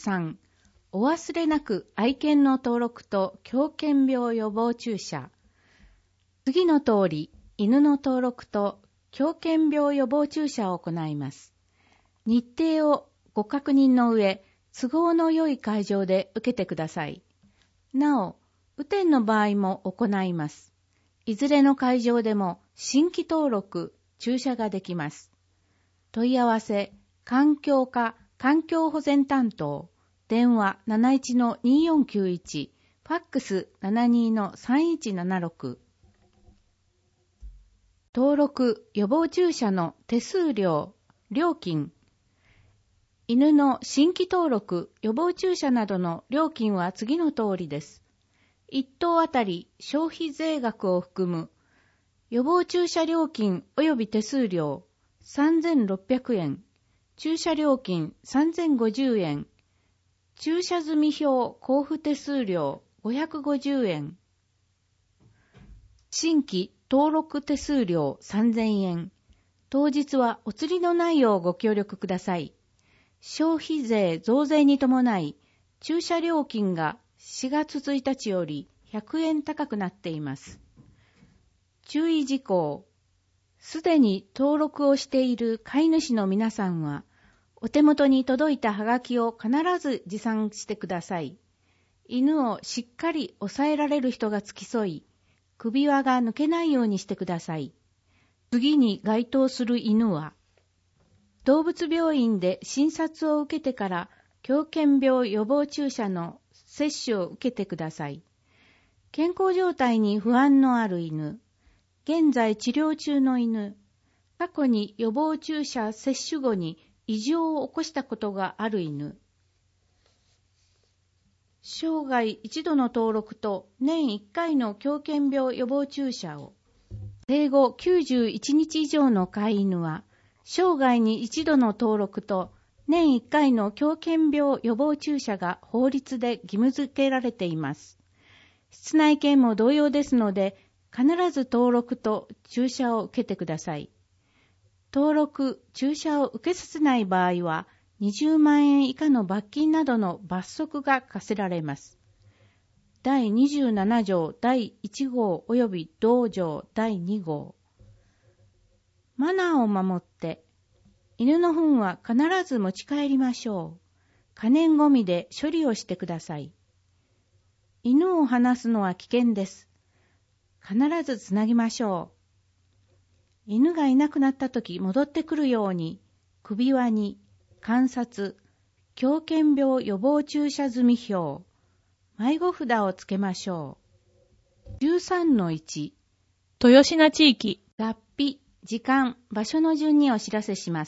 3、お忘れなく愛犬の登録と狂犬病予防注射。次の通り、犬の登録と狂犬病予防注射を行います。日程をご確認の上、都合の良い会場で受けてください。なお、雨天の場合も行います。いずれの会場でも新規登録、注射ができます。問い合わせ、環境課環境保全担当、電話 71-2491、ファックス 72-3176。登録予防注射の手数料、料金。犬の新規登録、予防注射などの料金は次の通りです。1頭あたり消費税額を含む予防注射料金及び手数料3600円、注射料金3050円、注射済票交付手数料550円、新規登録手数料3000円。当日はお釣りのないようご協力ください。消費税増税に伴い、注射料金が4月1日より100円高くなっています。注意事項。すでに登録をしている飼い主の皆さんは、お手元に届いたハガキを必ず持参してください。犬をしっかり押さえられる人が付き添い、首輪が抜けないようにしてください。次に該当する犬は、動物病院で診察を受けてから狂犬病予防注射の接種を受けてください。健康状態に不安のある犬、現在治療中の犬、過去に予防注射接種後に異常を起こしたことがある犬、生涯一度の登録と年1回の狂犬病予防注射を、生後91日以上の飼い犬は、生涯に一度の登録と年1回の狂犬病予防注射が法律で義務付けられています。室内犬も同様ですので、必ず登録と注射を受けてください。登録、注射を受けさせない場合は、20万円以下の罰金などの罰則が課せられます。第27条第1号及び同条第2号。マナーを守って、犬の糞は必ず持ち帰りましょう。可燃ごみで処理をしてください。犬を離すのは危険です。必ずつなぎましょう。犬がいなくなったとき戻ってくるように、首輪に観察、狂犬病予防注射済票、迷子札をつけましょう。13-1、 豊品地域、 脱皮、時間、場所の順にお知らせします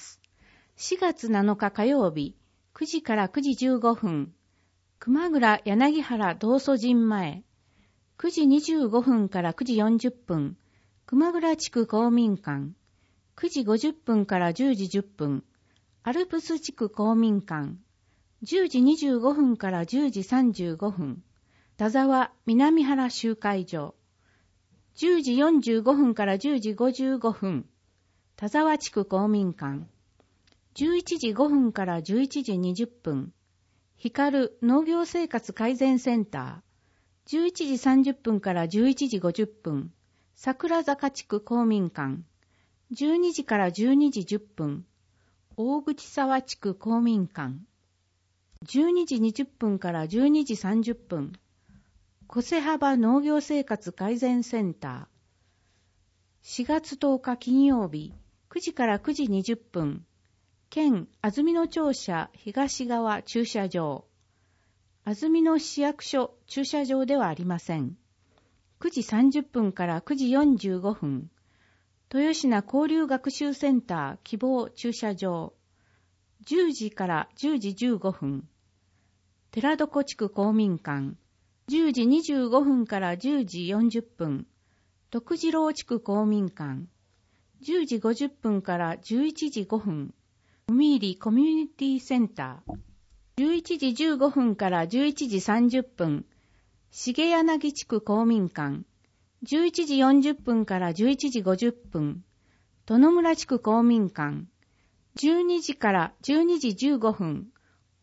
。4月7日火曜日、9時から9時15分、熊倉柳原道祖神前、9時25分から9時40分、熊倉地区公民館、9時50分から10時10分、アルプス地区公民館、10時25分から10時35分、田沢南原集会所、10時45分から10時55分、田沢地区公民館、11時5分から11時20分、光農業生活改善センター、11時30分から11時50分、桜坂地区公民館、12時から12時10分、大口沢地区公民館、12時20分から12時30分、小瀬幅農業生活改善センター、4月10日金曜日、9時から9時20分、県安曇野庁舎東側駐車場、安曇野市役所駐車場ではありません。9時30分から9時45分、豊品交流学習センター希望駐車場、10時から10時15分、寺床地区公民館、10時25分から10時40分、徳次郎地区公民館、10時50分から11時5分、海入コミュニティセンター、11時15分から11時30分、重柳地区公民館、11時40分から11時50分、殿村地区公民館、12時から12時15分、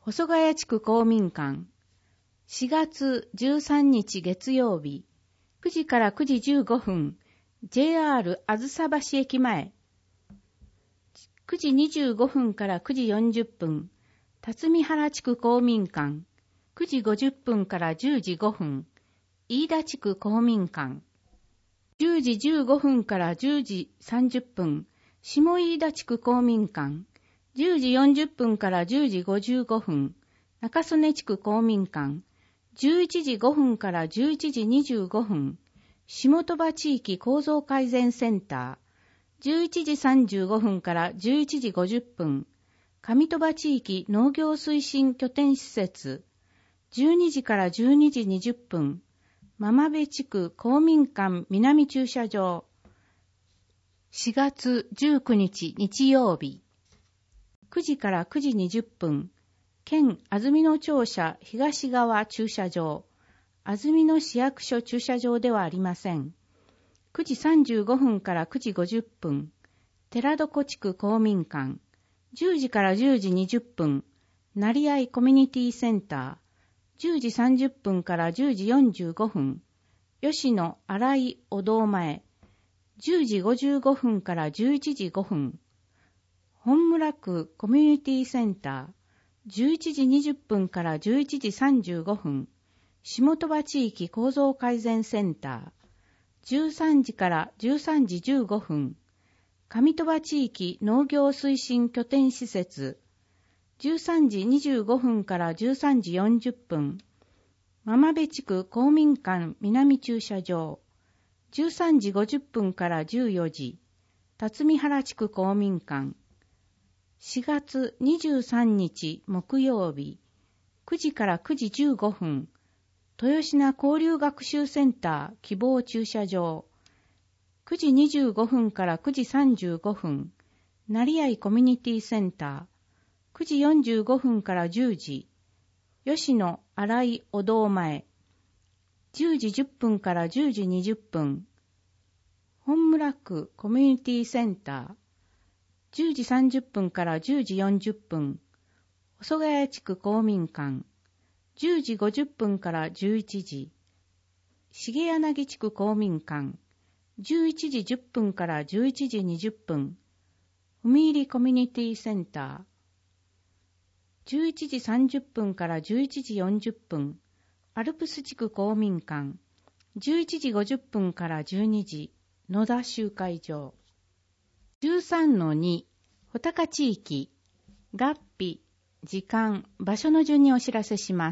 細ヶ谷地区公民館。4月13日月曜日、9時から9時15分、JR あずさ橋駅前。9時25分から9時40分、辰巳原地区公民館。9時50分から10時5分、飯田地区公民館。10時15分から10時30分、下飯田地区公民館。10時40分から10時55分、中曽根地区公民館。11時5分から11時25分、下鳥羽地域構造改善センター。11時35分から11時50分、上鳥羽地域農業推進拠点施設。12時から12時20分、真部地区公民館南駐車場。4月19日日曜日、9時から9時20分、県安曇野庁舎東側駐車場。安曇野市役所駐車場ではありません。9時35分から9時50分、寺床地区公民館。10時から10時20分、成合コミュニティセンター。10時30分から10時45分、吉野新井お堂前。10時55分から11時5分、本村区コミュニティセンター。11時20分から11時35分、下鳥羽地域構造改善センター。13時から13時15分、上鳥羽地域農業推進拠点施設。13時25分から13時40分、真部地区公民館南駐車場。13時50分から14時、辰巳原地区公民館。4月23日木曜日、9時から9時15分、豊品交流学習センター希望駐車場。9時25分から9時35分、成合コミュニティセンター。9時45分から10時、吉野新井お堂前。10時10分から10時20分、本村区コミュニティセンター。10時30分から10時40分、細ヶ谷地区公民館。10時50分から11時、重柳地区公民館。11時10分から11時20分、踏入コミュニティセンター。11時30分から11時40分、アルプス地区公民館。11時50分から12時、野田集会場。13-2、穂高地域、月日、時間、場所の順にお知らせします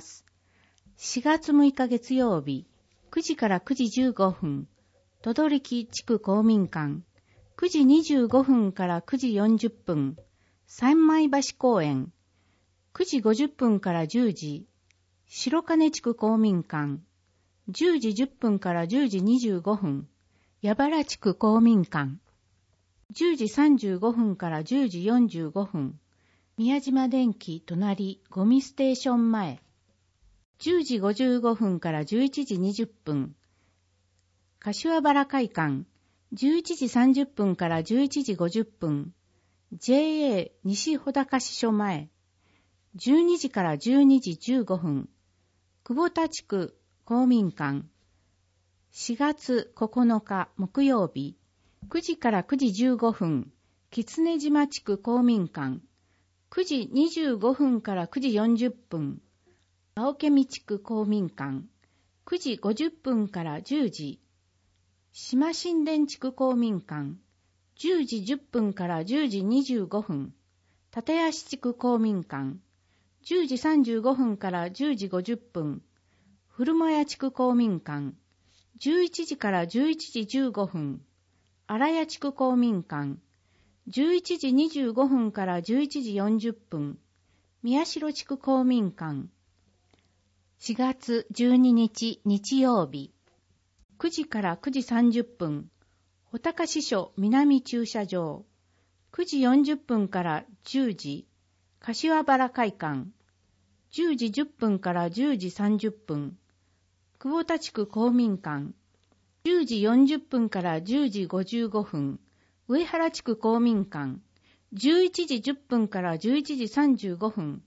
。4月6日月曜日、9時から9時15分、等々力地区公民館。9時25分から9時40分、三枚橋公園。9時50分から10時、白金地区公民館。10時10分から10時25分、矢原地区公民館。10時35分から10時45分、宮島電機隣ゴミステーション前。10時55分から11時20分、柏原会館。11時30分から11時50分、JA 西穂高支所前。12時から12時15分、久保田地区公民館。4月9日木曜日、9時から9時15分、狐島地区公民館。9時25分から9時40分、青毛地区公民館。9時50分から10時、島新田地区公民館。10時10分から10時25分、立安地区公民館。10時35分から10時50分、古間屋地区公民館。11時から11時15分、荒谷地区公民館。11時25分から11時40分、宮代地区公民館。4月12日日曜日、9時から9時30分、穂高支所南駐車場。9時40分から10時、柏原会館。10時10分から10時30分、久保田地区公民館。10時40分から10時55分、上原地区公民館。11時10分から11時35分、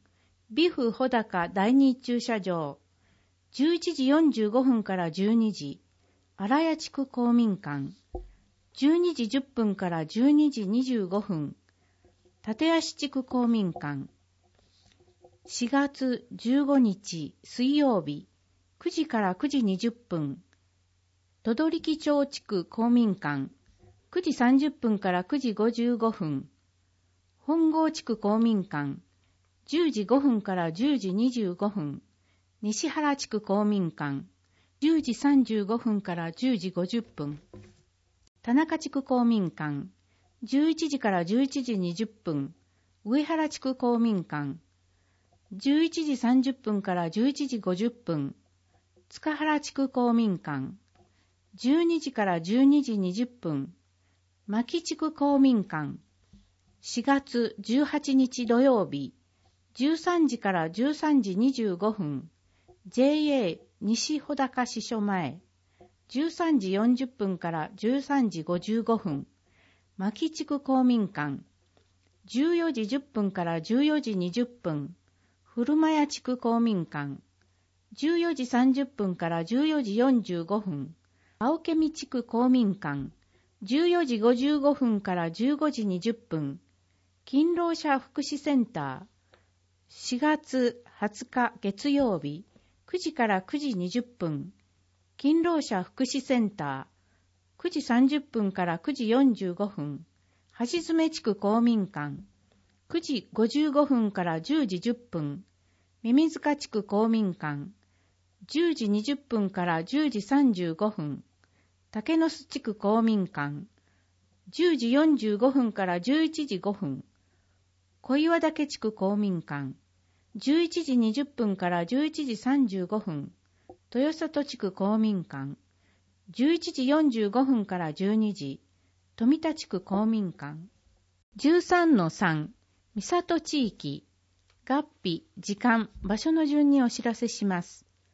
ビフ穂高第2駐車場、11時45分から12時、荒谷地区公民館、12時10分から12時25分、立安地区公民館、4月15日水曜日、9時から9時20分、等々力町地区公民館、9時30分から9時55分、本郷地区公民館、10時5分から10時25分、西原地区公民館、10時35分から10時50分、田中地区公民館、11時から11時20分、上原地区公民館、11時30分から11時50分、塚原地区公民館、12時から12時20分、牧地区公民館、4月18日土曜日、13時から13時25分、JA 西穂高支所前、13時40分から13時55分、牧地区公民館、14時10分から14時20分、古間屋地区公民館、14時30分から14時45分、青毛見地区公民館、14時55分から15時20分、勤労者福祉センター、4月20日月曜日、9時から9時20分、勤労者福祉センター、9時30分から9時45分、橋詰地区公民館、9時55分から10時10分、耳塚地区公民館、10時20分から10時35分、竹の巣地区公民館、10時45分から11時5分、小岩岳地区公民館、11時20分から11時35分、豊里地区公民館、11時45分から12時、富田地区公民館、13-3、三郷地域、月日、時間、場所の順にお知らせします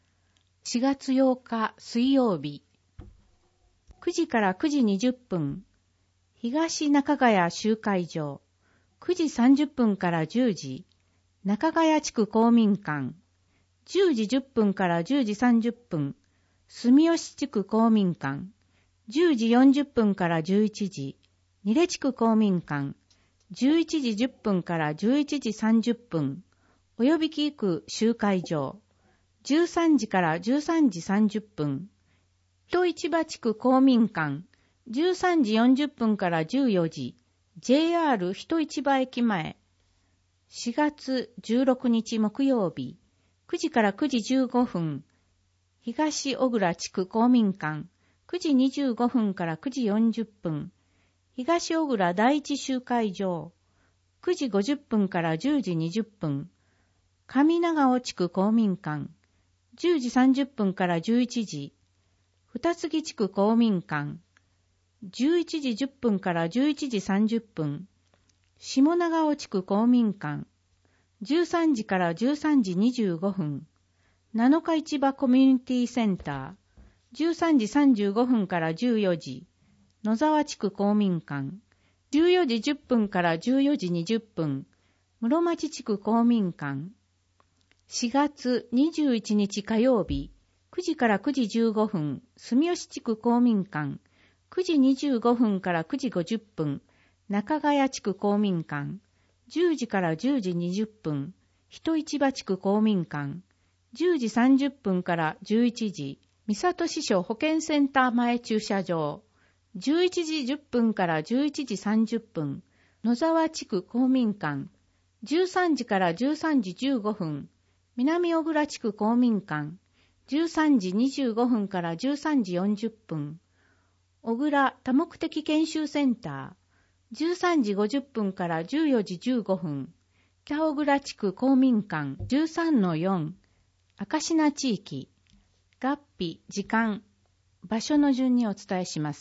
。4月8日水曜日、9時から9時20分、東中谷集会場、9時30分から10時、中谷地区公民館、10時10分から10時30分、住吉地区公民館、10時40分から11時、二レ地区公民館、11時10分から11時30分、及びき区集会場、13時から13時30分、人市場地区公民館、13時40分から14時、JR 人市場駅前、4月16日木曜日、9時から9時15分、東小倉地区公民館、9時25分から9時40分、東小倉第一集会場、9時50分から10時20分、上長尾地区公民館、10時30分から11時、二杉地区公民館、11時10分から11時30分、下長尾地区公民館、13時から13時25分、七日市場コミュニティセンター、13時35分から14時、野沢地区公民館、14時10分から14時20分、室町地区公民館、4月21日火曜日、9時から9時15分、住吉地区公民館、9時25分から9時50分、中谷地区公民館、10時から10時20分、人市場地区公民館、10時30分から11時、三郷支所保健センター前駐車場、11時10分から11時30分、野沢地区公民館、13時から13時15分、南小倉地区公民館、13時25分から13時40分、小倉多目的研修センター、13時50分から14時15分、北小倉地区公民館 13-4、赤品地域、月日、時間、場所の順にお伝えします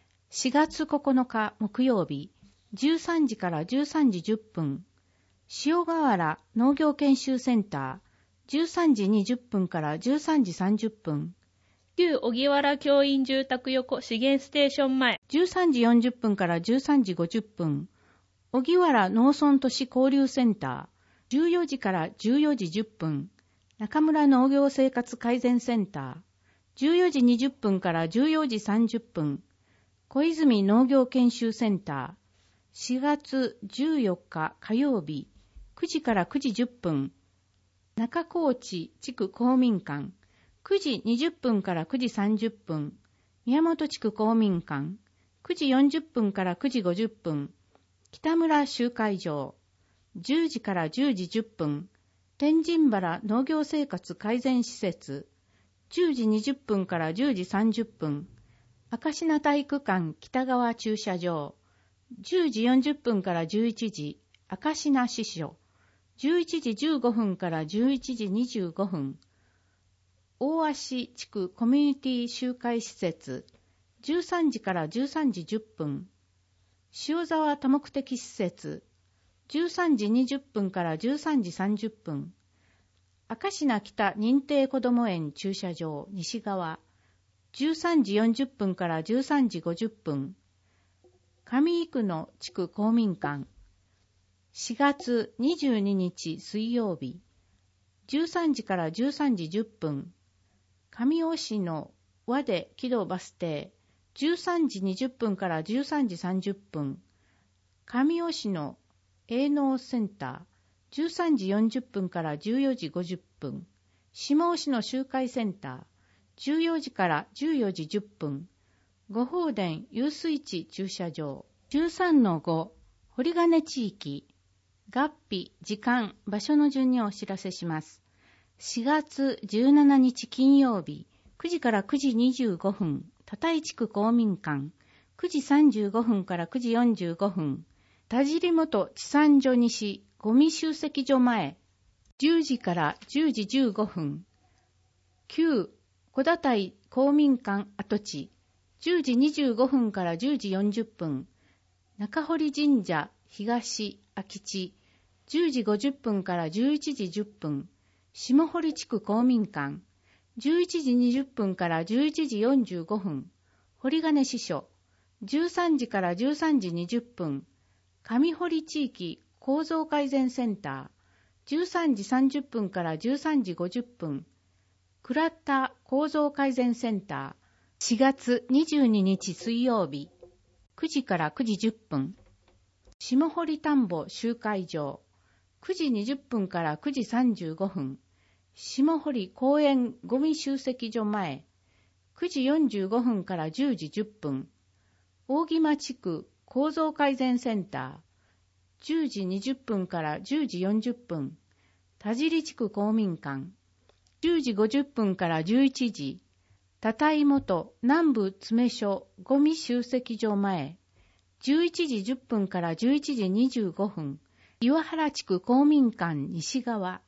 。4月9日木曜日、13時から13時10分、塩河原農業研修センター、13時20分から13時30分、 旧荻原教員住宅横資源ステーション前、 13時40分から13時50分、荻原農村都市交流センタ 14時から14時10分、中村農業生活改善センター。14時20分から14時30分、小泉農業研修センター。4月14日火曜日、9時から9時10分、中高地地区公民館。9時20分から9時30分、宮本地区公民館。9時40分から9時50分、北村集会場。10時から10時10分、天神原農業生活改善施設。10時20分から10時30分、明石名体育館北側駐車場。10時40分から11時、明石名支所。11時15分から11時25分、大芦地区コミュニティ集会施設。13時から13時10分、塩沢多目的施設。13時20分から13時30分、明石名北認定こども園駐車場西側。13時40分から13時50分、上生野地区公民館。4月22日水曜日、13時から13時10分、上尾市の和出木戸バス停。13時20分から13時30分、上尾市の営農センター。13時40分から14時50分、下尾市の集会センター。14時から14時10分、五宝田遊水地駐車場。13-5、堀金地域。月日、時間、場所の順にお知らせします。4月17日金曜日、9時から9時25分、多井地区公民館。9時35分から9時45分、田尻元地産所西ゴミ集積所前。10時から10時15分、旧小田台公民館跡地。10時25分から10時40分、中堀神社東空地。10時50分から11時10分、下堀地区公民館。11時20分から11時45分、堀金支所。13時から13時20分、上堀地域構造改善センター。13時30分から13時50分、倉田構造改善センター。4月22日水曜日、9時から9時10分、下堀田んぼ集会場。9時20分から9時35分、下堀公園ゴミ集積所前。9時45分から10時10分、大木間地区構造改善センター。10時20分から10時40分、田尻地区公民館。10時50分から11時、多井元南部詰所ゴミ集積所前。11時10分から11時25分、岩原地区公民館西側。